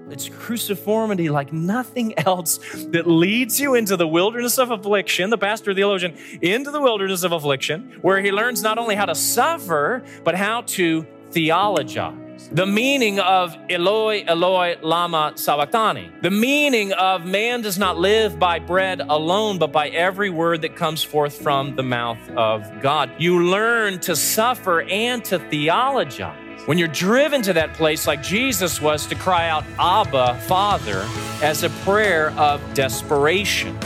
It's cruciformity like nothing else that leads you into the wilderness of affliction, the pastor theologian, into the wilderness of affliction, where he learns not only how to suffer, but how to theologize. The meaning of Eloi, Eloi, lama sabachthani. The meaning of man does not live by bread alone, but by every word that comes forth from the mouth of God. You learn to suffer and to theologize. When you're driven to that place like Jesus was to cry out, Abba, Father, as a prayer of desperation.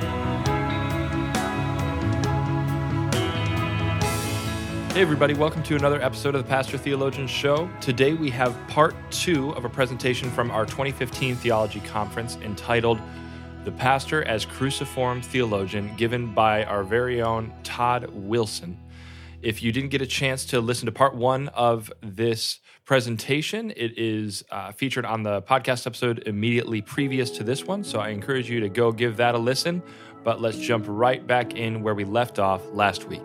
Hey everybody, welcome to another episode of the Pastor Theologian Show. Today we have part 2 of a presentation from our 2015 theology conference entitled The Pastor as Cruciform Theologian, given by our very own Todd Wilson. If you didn't get a chance to listen to part 1 of this presentation, it is featured on the podcast episode immediately previous to this one, so I encourage you to go give that a listen. But let's jump right back in where we left off last week.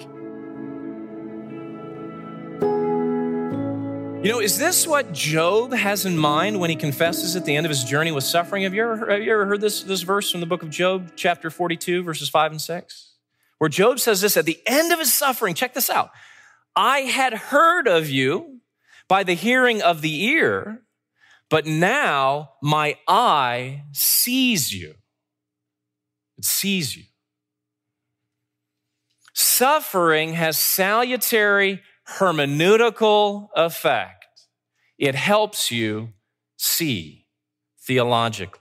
You know, is this what Job has in mind when he confesses at the end of his journey with suffering? Have you ever heard this verse from the book of Job, chapter 42, verses 5 and 6? Where Job says this at the end of his suffering. Check this out. I had heard of you by the hearing of the ear, but now my eye sees you. It sees you. Suffering has salutary hermeneutical effect. It helps you see theologically.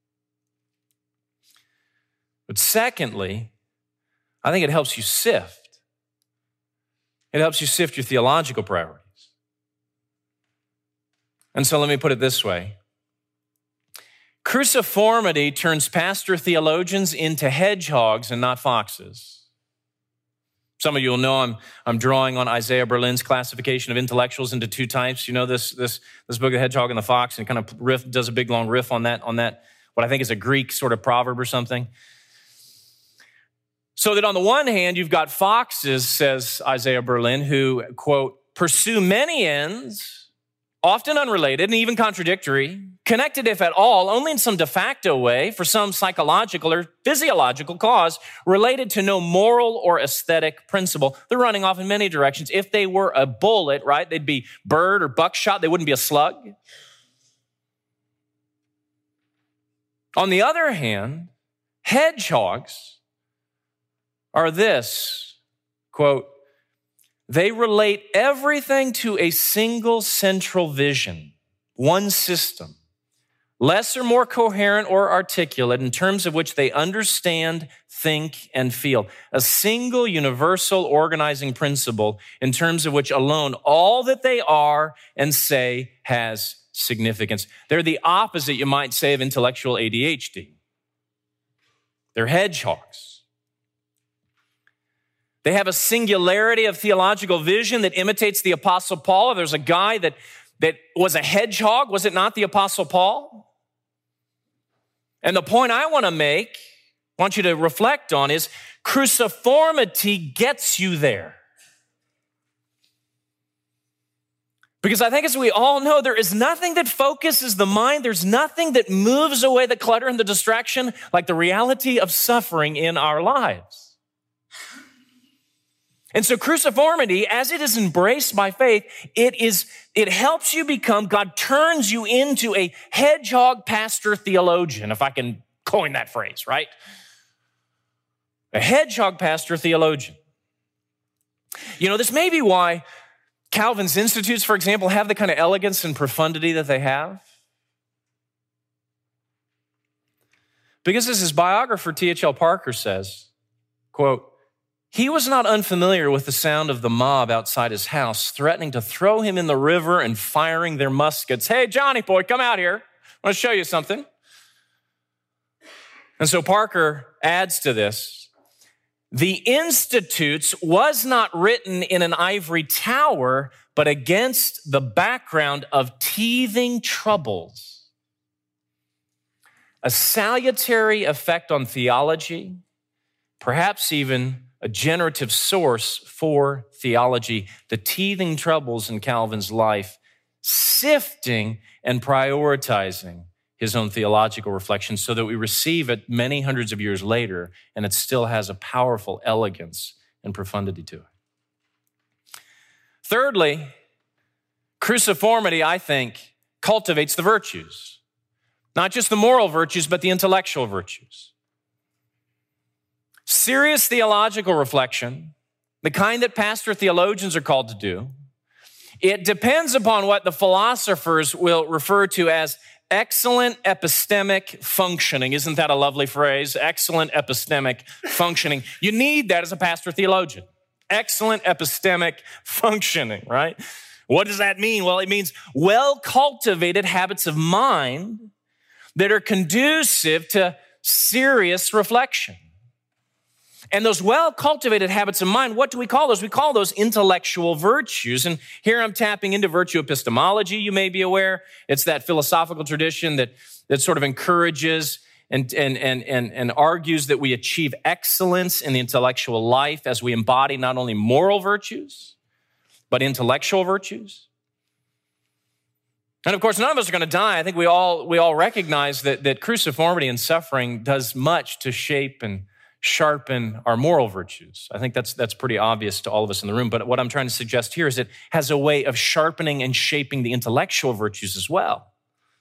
But secondly, I think it helps you sift. It helps you sift your theological priorities. And so let me put it this way. Cruciformity turns pastor theologians into hedgehogs and not foxes. Some of you will know I'm drawing on Isaiah Berlin's classification of intellectuals into 2 types. You know this book, The Hedgehog and the Fox, and it kind of does a big long riff on that, what I think is a Greek sort of proverb or something. So that on the one hand, you've got foxes, says Isaiah Berlin, who, quote, pursue many ends, often unrelated and even contradictory, connected, if at all, only in some de facto way for some psychological or physiological cause related to no moral or aesthetic principle. They're running off in many directions. If they were a bullet, right, they'd be bird or buckshot. They wouldn't be a slug. On the other hand, hedgehogs are this, quote, they relate everything to a single central vision, one system, less or more coherent or articulate in terms of which they understand, think, and feel. A single universal organizing principle in terms of which alone all that they are and say has significance. They're the opposite, you might say, of intellectual ADHD. They're hedgehogs. They have a singularity of theological vision that imitates the Apostle Paul. There's a guy that was a hedgehog. Was it not the Apostle Paul? And the point I want you to reflect on is cruciformity gets you there. Because I think as we all know, there is nothing that focuses the mind. There's nothing that moves away the clutter and the distraction like the reality of suffering in our lives. And so cruciformity, as it is embraced by faith, it helps you become, God turns you into a hedgehog pastor theologian, if I can coin that phrase, right? A hedgehog pastor theologian. You know, this may be why Calvin's Institutes, for example, have the kind of elegance and profundity that they have. Because as his biographer, T.H.L. Parker says, quote, he was not unfamiliar with the sound of the mob outside his house, threatening to throw him in the river and firing their muskets. Hey, Johnny boy, come out here. I want to show you something. And so Parker adds to this, the Institutes was not written in an ivory tower, but against the background of teething troubles. A salutary effect on theology, perhaps even a generative source for theology, the teething troubles in Calvin's life, sifting and prioritizing his own theological reflection so that we receive it many hundreds of years later, and it still has a powerful elegance and profundity to it. Thirdly, cruciformity, I think, cultivates the virtues. Not just the moral virtues, but the intellectual virtues. Serious theological reflection, the kind that pastor theologians are called to do, it depends upon what the philosophers will refer to as excellent epistemic functioning. Isn't that a lovely phrase? Excellent epistemic functioning. You need that as a pastor theologian. Excellent epistemic functioning, right? What does that mean? Well, it means well-cultivated habits of mind that are conducive to serious reflection. And those well-cultivated habits of mind, what do we call those? We call those intellectual virtues. And here I'm tapping into virtue epistemology, you may be aware. It's that philosophical tradition that sort of encourages and argues that we achieve excellence in the intellectual life as we embody not only moral virtues, but intellectual virtues. And of course, none of us are going to die. I think we all recognize that cruciformity and suffering does much to shape and sharpen our moral virtues. I think that's pretty obvious to all of us in the room. But what I'm trying to suggest here is it has a way of sharpening and shaping the intellectual virtues as well.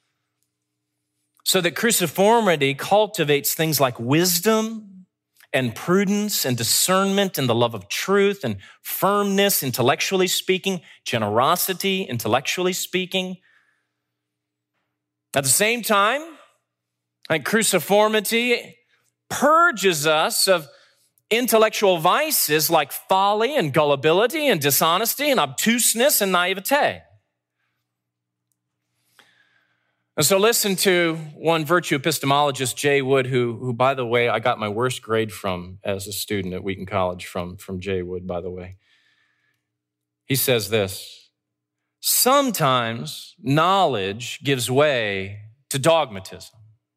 So that cruciformity cultivates things like wisdom and prudence and discernment and the love of truth and firmness, intellectually speaking, generosity, intellectually speaking. At the same time, like cruciformity purges us of intellectual vices like folly and gullibility and dishonesty and obtuseness and naivete. And so listen to one virtue epistemologist, Jay Wood, who, by the way, I got my worst grade from as a student at Wheaton College from Jay Wood, by the way. He says this: sometimes knowledge gives way to dogmatism.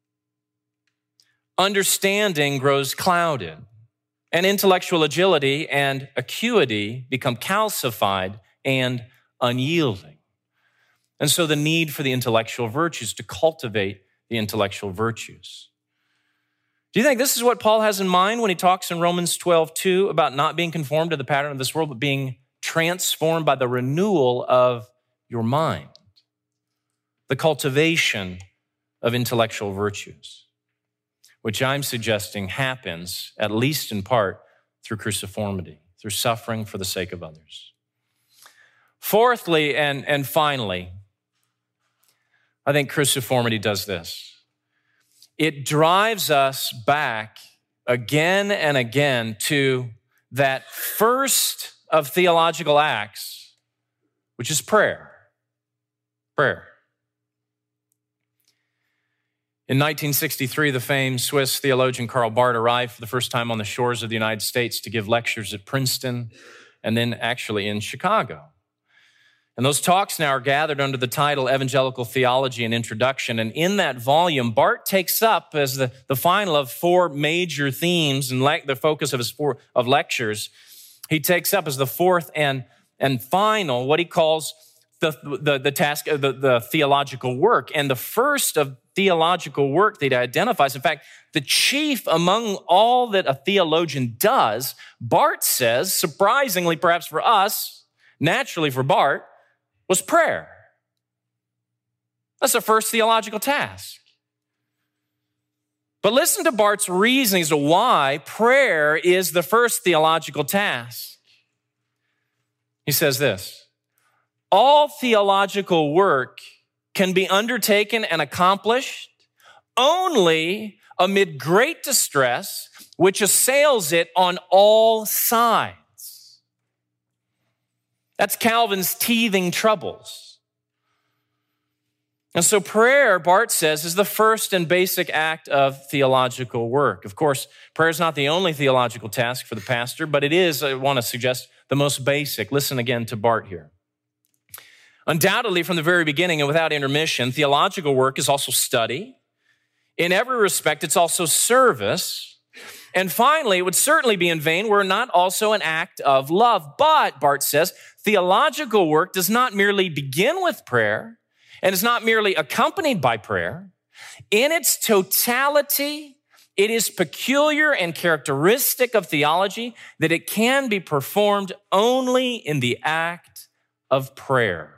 Understanding grows clouded, and intellectual agility and acuity become calcified and unyielding. And so the need for the intellectual virtues, to cultivate the intellectual virtues. Do you think this is what Paul has in mind when he talks in Romans 12:2 about not being conformed to the pattern of this world, but being transformed by the renewal of your mind? The cultivation of intellectual virtues, which I'm suggesting happens, at least in part, through cruciformity, through suffering for the sake of others. Fourthly, and finally, I think cruciformity does this. It drives us back again and again to that first of theological acts, which is prayer. Prayer. In 1963, the famed Swiss theologian Karl Barth arrived for the first time on the shores of the United States to give lectures at Princeton and then actually in Chicago. And those talks now are gathered under the title Evangelical Theology and Introduction. And in that volume, Barth takes up as the final of four major themes and the focus of his of lectures. He takes up as the fourth and final what he calls the task of the theological work. And the first of theological work that he identifies, in fact, the chief among all that a theologian does, Barth says, surprisingly perhaps for us, naturally for Barth, was prayer. That's the first theological task. But listen to Barth's reasoning as to why prayer is the first theological task. He says this: all theological work can be undertaken and accomplished only amid great distress, which assails it on all sides. That's Calvin's teething troubles. And so prayer, Barth says, is the first and basic act of theological work. Of course, prayer is not the only theological task for the pastor, but it is, I want to suggest, the most basic. Listen again to Barth here. Undoubtedly, from the very beginning and without intermission, theological work is also study. In every respect, it's also service. And finally, it would certainly be in vain were it not also an act of love. But, Barth says, theological work does not merely begin with prayer and is not merely accompanied by prayer, In its totality, it is peculiar and characteristic of theology that it can be performed only in the act of prayer.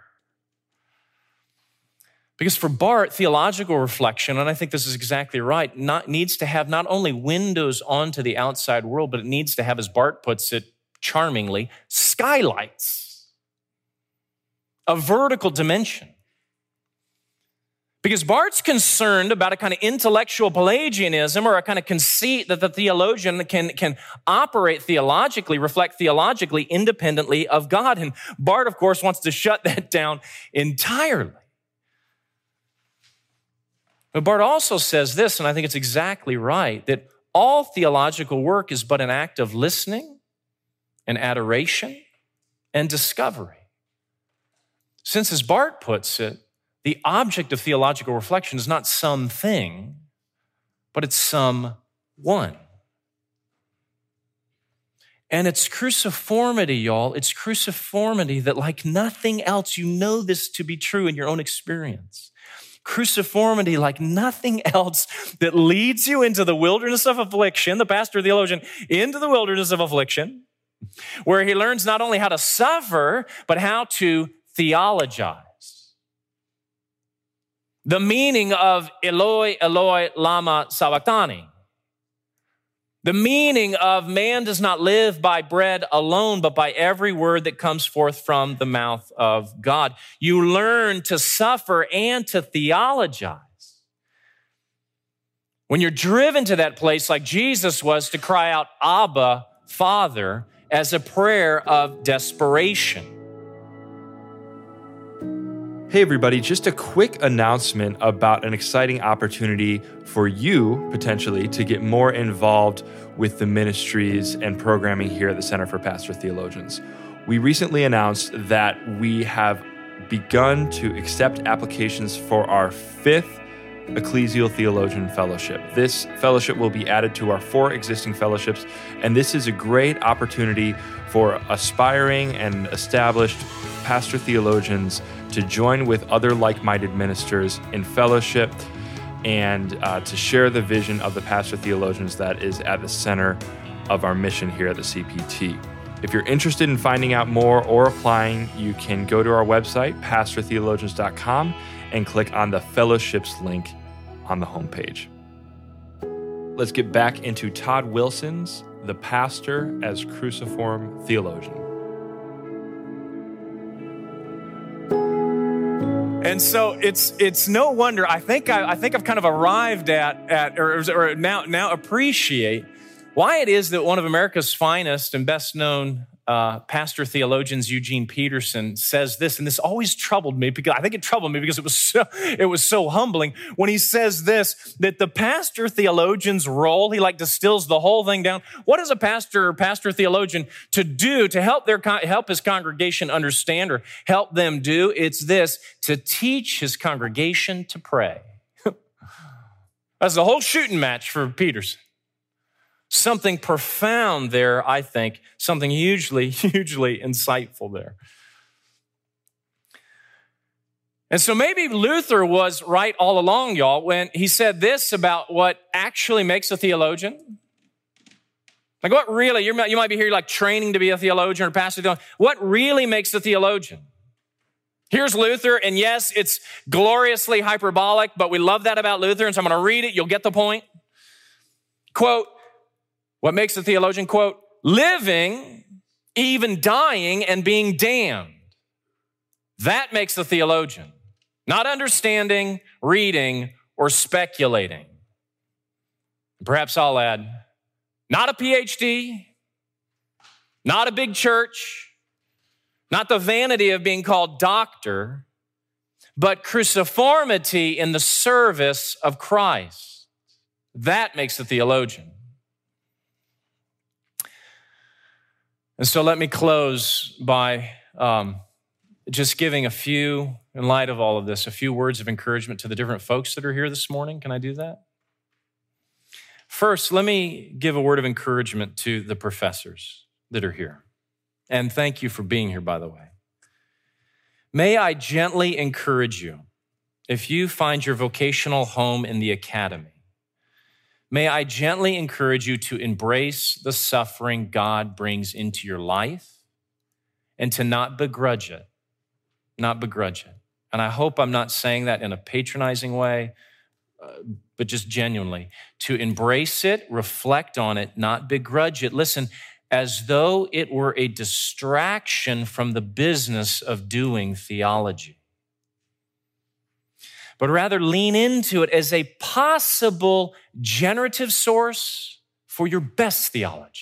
Because for Barth, theological reflection, and I think this is exactly right, needs to have not only windows onto the outside world, but it needs to have, as Barth puts it charmingly, skylights, a vertical dimension. Because Barth's concerned about a kind of intellectual Pelagianism or a kind of conceit that the theologian can operate theologically, reflect theologically independently of God. And Barth, of course, wants to shut that down entirely. But Barth also says this, and I think it's exactly right, that all theological work is but an act of listening and adoration and discovery. Since, as Barth puts it, the object of theological reflection is not something, but it's someone. And it's cruciformity, y'all. It's cruciformity that, like nothing else, you know this to be true in your own experience. Cruciformity, like nothing else, that leads you into the wilderness of affliction, the pastor theologian, into the wilderness of affliction, where he learns not only how to suffer, but how to theologize. The meaning of Eloi, Eloi, lama sabachthani. The meaning of man does not live by bread alone, but by every word that comes forth from the mouth of God. You learn to suffer and to theologize. When you're driven to that place, like Jesus was, to cry out, Abba, Father, as a prayer of desperation. Hey everybody, just a quick announcement about an exciting opportunity for you, potentially, to get more involved with the ministries and programming here at the Center for Pastor Theologians. We recently announced that we have begun to accept applications for our 5th Ecclesial Theologian Fellowship. This fellowship will be added to our 4 existing fellowships, and this is a great opportunity for aspiring and established pastor theologians to join with other like-minded ministers in fellowship and to share the vision of the pastor theologians that is at the center of our mission here at the CPT. If you're interested in finding out more or applying, you can go to our website, pastortheologians.com, and click on the fellowships link on the homepage. Let's get back into Todd Wilson's The Pastor as Cruciform Theologian. And so it's no wonder. I think I've kind of arrived at or now appreciate why it is that one of America's finest and best known pastor theologians, Eugene Peterson, says this, and this always troubled me because it was so humbling when he says this, that the pastor theologian's role, he distills the whole thing down. What is a pastor or pastor theologian to do to help his congregation understand or help them do? It's this, to teach his congregation to pray. That's the whole shooting match for Peterson. Something profound there, I think, something hugely, hugely insightful there. And so maybe Luther was right all along, y'all, when he said this about what actually makes a theologian. What really, you might be here training to be a theologian or pastor. What really makes a theologian? Here's Luther, and yes, it's gloriously hyperbolic, but we love that about Luther, and so I'm going to read it. You'll get the point. Quote, what makes a theologian, quote, living, even dying, and being damned. That makes a theologian. Not understanding, reading, or speculating. Perhaps I'll add, not a PhD, not a big church, not the vanity of being called doctor, but cruciformity in the service of Christ. That makes a theologian. And so let me close by just giving in light of all of this, a few words of encouragement to the different folks that are here this morning. Can I do that? First, let me give a word of encouragement to the professors that are here. And thank you for being here, by the way. May I gently encourage you if you find your vocational home in the academy, may I gently encourage you to embrace the suffering God brings into your life and to not begrudge it, not begrudge it. And I hope I'm not saying that in a patronizing way, but just genuinely, to embrace it, reflect on it, not begrudge it. Listen, as though it were a distraction from the business of doing theology, but rather lean into it as a possible generative source for your best theology.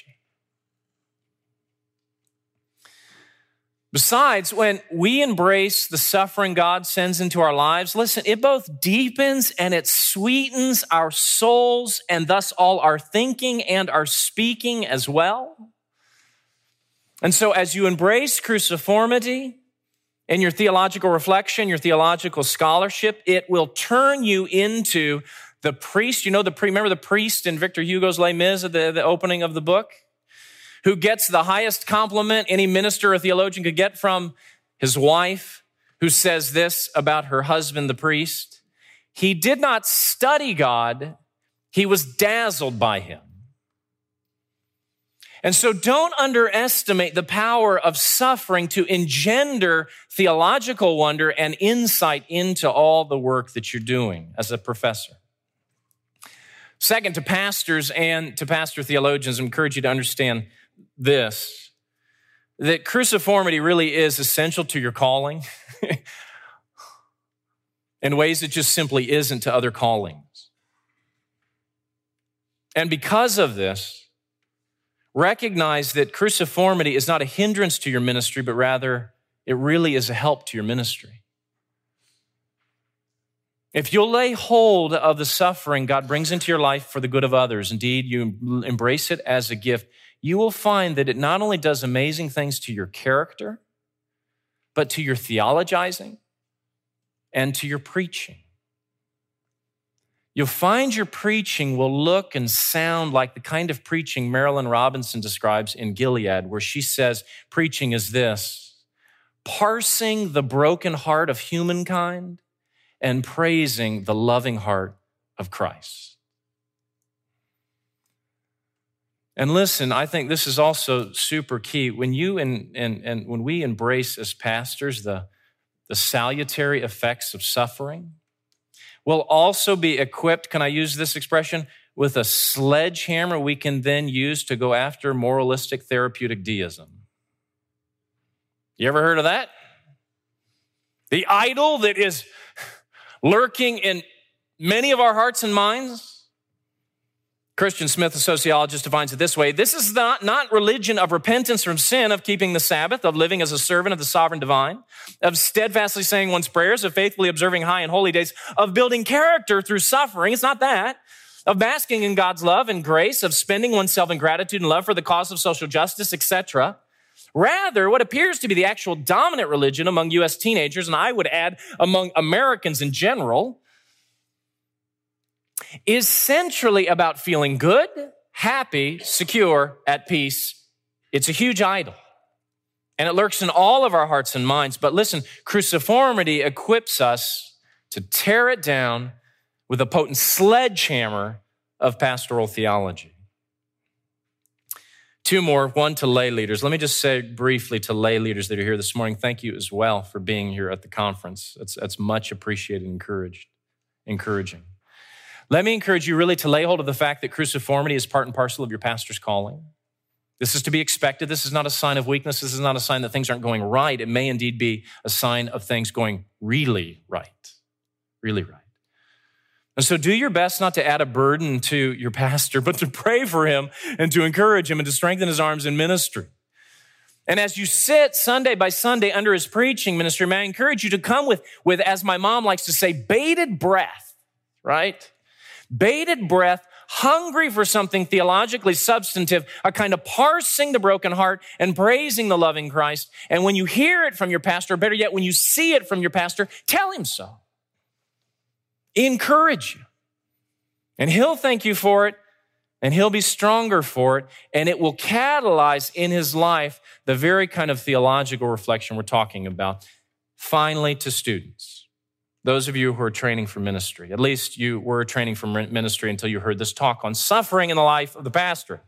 Besides, when we embrace the suffering God sends into our lives, listen, it both deepens and it sweetens our souls and thus all our thinking and our speaking as well. And so as you embrace cruciformity in your theological reflection, your theological scholarship, it will turn you into the priest. You know, remember the priest in Victor Hugo's Les Mis at the opening of the book? Who gets the highest compliment any minister or theologian could get from his wife, who says this about her husband, the priest: he did not study God, he was dazzled by him. And so don't underestimate the power of suffering to engender theological wonder and insight into all the work that you're doing as a professor. Second, to pastors and to pastor theologians, I encourage you to understand this, that cruciformity really is essential to your calling in ways it just simply isn't to other callings. And because of this, recognize that cruciformity is not a hindrance to your ministry, but rather it really is a help to your ministry. If you'll lay hold of the suffering God brings into your life for the good of others, indeed, you embrace it as a gift, you will find that it not only does amazing things to your character, but to your theologizing and to your preaching. You'll find your preaching will look and sound like the kind of preaching Marilyn Robinson describes in Gilead, where she says preaching is this: parsing the broken heart of humankind and praising the loving heart of Christ. And listen, I think this is also super key. When you and when we embrace as pastors the salutary effects of suffering, we'll also be equipped, can I use this expression, with a sledgehammer we can then use to go after moralistic therapeutic deism. You ever heard of that? The idol that is lurking in many of our hearts and minds. Christian Smith, a sociologist, defines it this way: this is not religion of repentance from sin, of keeping the Sabbath, of living as a servant of the sovereign divine, of steadfastly saying one's prayers, of faithfully observing high and holy days, of building character through suffering. It's not that. Of basking in God's love and grace, of spending oneself in gratitude and love for the cause of social justice, etc. Rather, what appears to be the actual dominant religion among U.S. teenagers, and I would add among Americans in general, is centrally about feeling good, happy, secure, at peace. It's a huge idol, and it lurks in all of our hearts and minds. But listen, cruciformity equips us to tear it down with a potent sledgehammer of pastoral theology. Two more, one to lay leaders. Let me just say briefly to lay leaders that are here this morning, thank you as well for being here at the conference. That's much appreciated and encouraging. Let me encourage you really to lay hold of the fact that cruciformity is part and parcel of your pastor's calling. This is to be expected. This is not a sign of weakness. This is not a sign that things aren't going right. It may indeed be a sign of things going really right, really right. And so do your best not to add a burden to your pastor, but to pray for him and to encourage him and to strengthen his arms in ministry. And as you sit Sunday by Sunday under his preaching ministry, may I encourage you to come with, as my mom likes to say, bated breath, right? Bated breath, hungry for something theologically substantive, a kind of parsing the broken heart and praising the loving Christ. And when you hear it from your pastor, better yet, when you see it from your pastor, tell him so. Encourage you. And he'll thank you for it, and he'll be stronger for it, and it will catalyze in his life the very kind of theological reflection we're talking about. Finally, to students. those of you who are training for ministry, at least you were training for ministry until you heard this talk on suffering in the life of the pastor.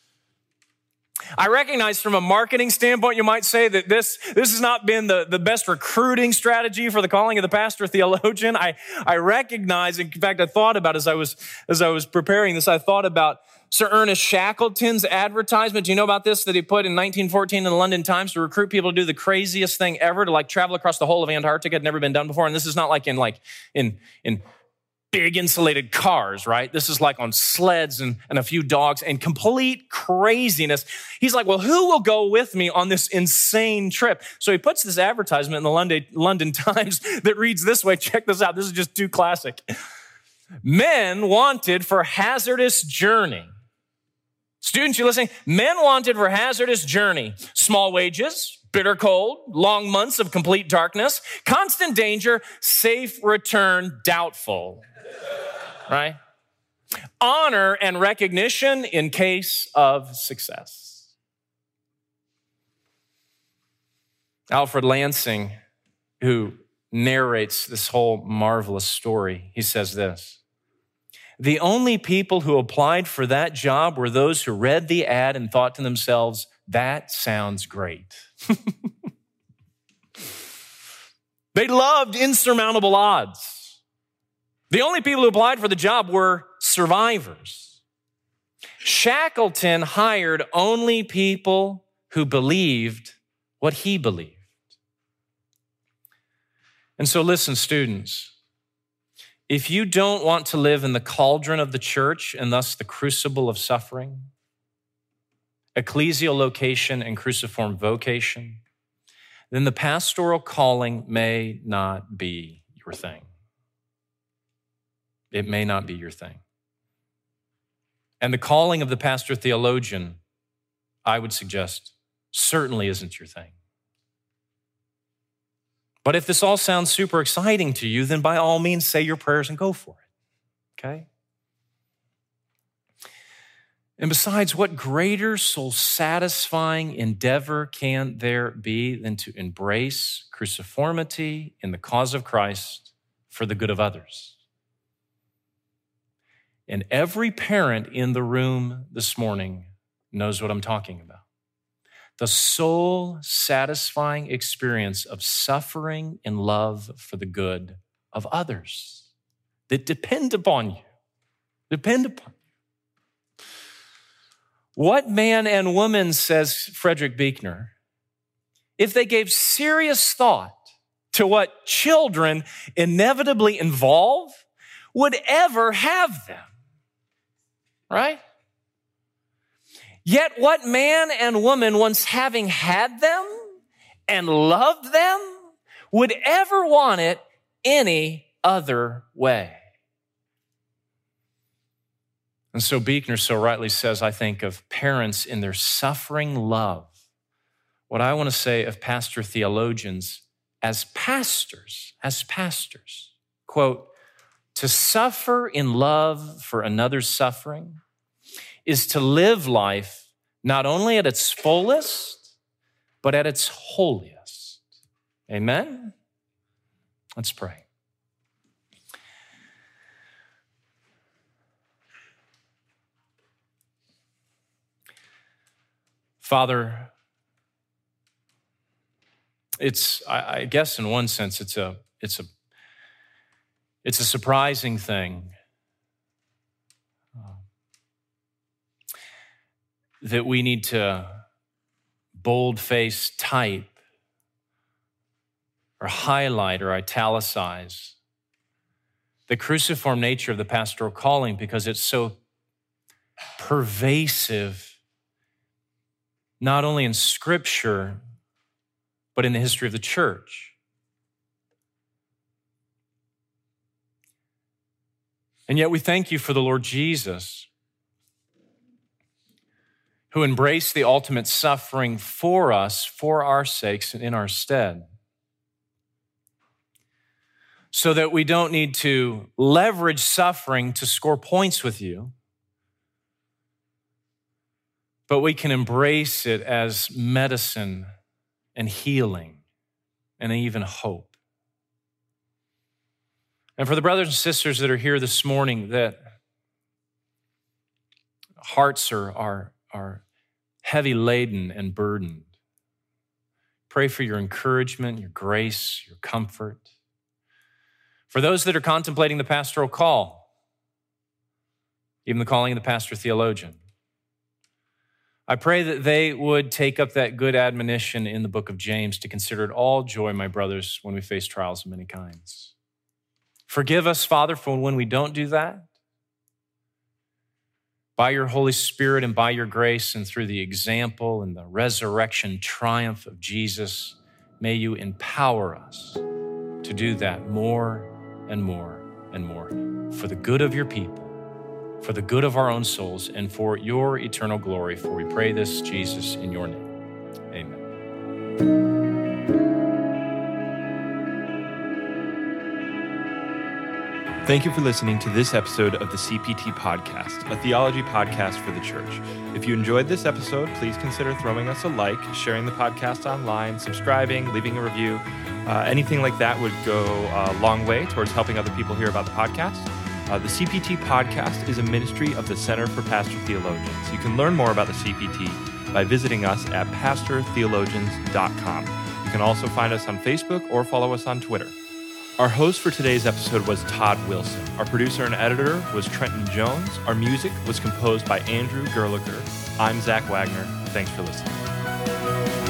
I recognize from a marketing standpoint, you might say that this has not been the best recruiting strategy for the calling of the pastor theologian. I recognize, in fact, I thought about as I was preparing this, I thought about Sir Ernest Shackleton's advertisement. Do you know about this that he put in 1914 in the London Times to recruit people to do the craziest thing ever, to travel across the whole of Antarctica? Had never been done before. And this is not in big insulated cars, right? This is on sleds and a few dogs and complete craziness. He's like, well, who will go with me on this insane trip? So he puts this advertisement in the London Times that reads this way. Check this out. This is just too classic. Men wanted for hazardous journey. Students, you listening? Men wanted for hazardous journey. Small wages, bitter cold, long months of complete darkness, constant danger, safe return doubtful. Right? Honor and recognition in case of success. Alfred Lansing, who narrates this whole marvelous story, he says this: the only people who applied for that job were those who read the ad and thought to themselves, that sounds great. They loved insurmountable odds. The only people who applied for the job were survivors. Shackleton hired only people who believed what he believed. And so listen, students, if you don't want to live in the cauldron of the church and thus the crucible of suffering, ecclesial location and cruciform vocation, then the pastoral calling may not be your thing. It may not be your thing. And the calling of the pastor theologian, I would suggest, certainly isn't your thing. But if this all sounds super exciting to you, then by all means say your prayers and go for it, okay? And besides, what greater soul-satisfying endeavor can there be than to embrace cruciformity in the cause of Christ for the good of others? And every parent in the room this morning knows what I'm talking about. The soul-satisfying experience of suffering in love for the good of others that depend upon you. Depend upon you. What man and woman, says Frederick Buechner, if they gave serious thought to what children inevitably involve, would ever have them? Right? Yet what man and woman, once having had them and loved them, would ever want it any other way? And so Buechner so rightly says, I think, of parents in their suffering love. What I want to say of pastor theologians as pastors, quote, to suffer in love for another's suffering is to live life not only at its fullest, but at its holiest. Amen? Let's pray. Father, I guess in one sense, it's a surprising thing that we need to bold-face type or highlight or italicize the cruciform nature of the pastoral calling because it's so pervasive, not only in Scripture, but in the history of the church. And yet we thank you for the Lord Jesus, who embraced the ultimate suffering for us, for our sakes, and in our stead, so that we don't need to leverage suffering to score points with you, but we can embrace it as medicine and healing and even hope. And for the brothers and sisters that are here this morning, that hearts are heavy laden and burdened, pray for your encouragement, your grace, your comfort. For those that are contemplating the pastoral call, even the calling of the pastor theologian, I pray that they would take up that good admonition in the book of James to consider it all joy, my brothers, when we face trials of many kinds. Forgive us, Father, for when we don't do that. By your Holy Spirit and by your grace and through the example and the resurrection triumph of Jesus, may you empower us to do that more and more and more for the good of your people, for the good of our own souls, and for your eternal glory. For we pray this, Jesus, in your name. Amen. Thank you for listening to this episode of the CPT Podcast, a theology podcast for the church. If you enjoyed this episode, please consider throwing us a like, sharing the podcast online, subscribing, leaving a review. Anything like that would go a long way towards helping other people hear about the podcast. The CPT Podcast is a ministry of the Center for Pastor Theologians. You can learn more about the CPT by visiting us at pastortheologians.com. You can also find us on Facebook or follow us on Twitter. Our host for today's episode was Todd Wilson. Our producer and editor was Trenton Jones. Our music was composed by Andrew Gerlicher. I'm Zach Wagner. Thanks for listening.